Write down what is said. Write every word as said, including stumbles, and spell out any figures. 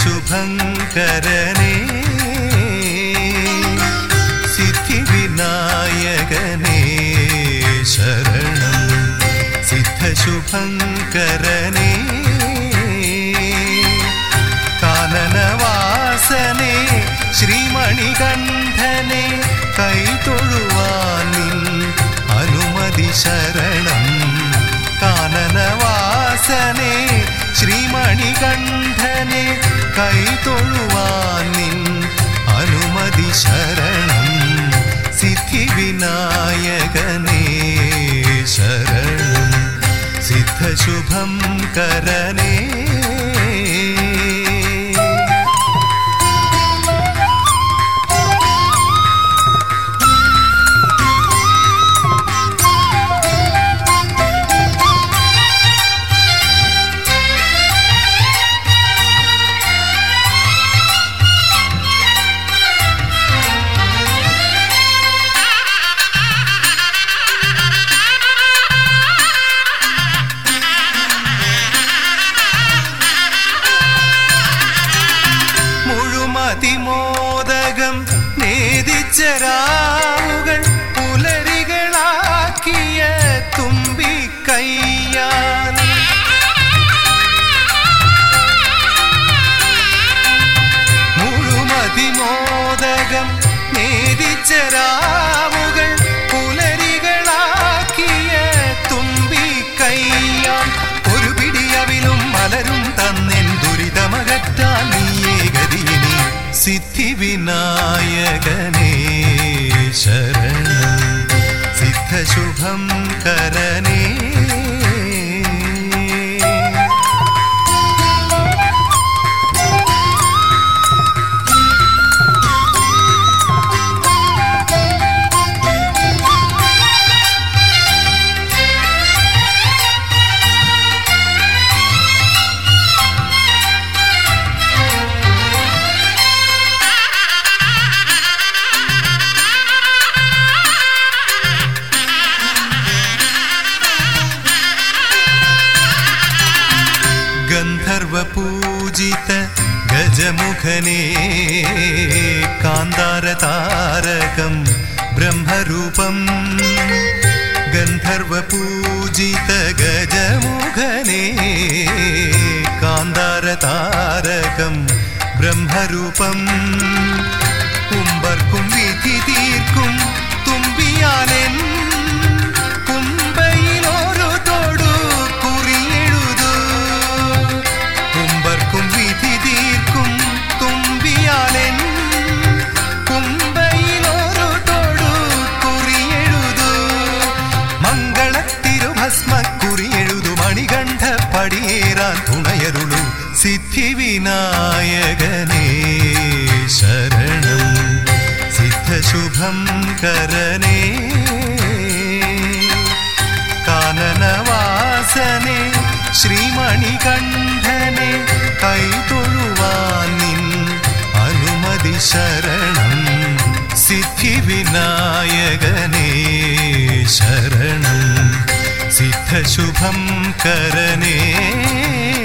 സിദ്ധശുഭങ്കരനേ സിദ്ധിവിനായകനേ ശരണം സിദ്ധശുഭങ്കരനേ കാനനവാസനേ ശ്രീമണികണ്ഠനേ കൈതൊഴുവാൻ നിൻ അനുമതി ശരണം കാനനവാസനേ ശ്രീമണികണ്ഠനേ കൈതൊഴുവാൻ നിൻ അനുമതി ശരണം സിദ്ധിവിനായകനേ ശരണം സിദ്ധശുഭങ്കരനേ അതിമോദകം നേദിച്ചരാവുകൾ പുലരികളാക്കിയ തുമ്പിക്കൈയാൽ മുഴുമതിമോദകം നേദിച്ചരാവുകൾ പുലരികളാക്കിയ തുമ്പിക്കൈയാൽ ഒരു പിടിയവിലും മലരും തന്നെൻ ദുരിതമകറ്റാൻ നീയേ ഗതിയിനി സിദ്ധിവിനായകനേ ശരണം സിദ്ധശുഭങ്കരനേ ഗന്ധർവപൂജിത ഗജമുഖനേ കാന്താരതാരകം ബ്രഹ്മരൂപം ഗന്ധർവപൂജിത ഗജമുഖനേ കാന്താരതാരകം ബ്രഹ്മരൂപം കുംഭർക്കും വിധി തീർക്കും തുമ്പിയാലെൻ കുംഭയിലൊരു തൊടു കുറിയെഴുതു കുംഭർക്കും വിധി തീർക്കും തുമ്പിയാലെൻ കുംഭയിലൊരു തൊടു കുറിയെഴുതു മംഗളത്തിരുഭസ്മക്കുറിയെഴുതു മണികണ്ഠ പടിയേറാൻ തുണയരുളു സിദ്ധിവിനായകനേ ശരണം സിദ്ധശുഭങ്കരനേ കാനനവാസനേ ശ്രീമണികണ്ഠനേ കൈതൊഴുവാൻ നിൻ അനുമതി ശരണം സിദ്ധിവിനായകനേ ശരണം സിദ്ധശുഭങ്കരനേ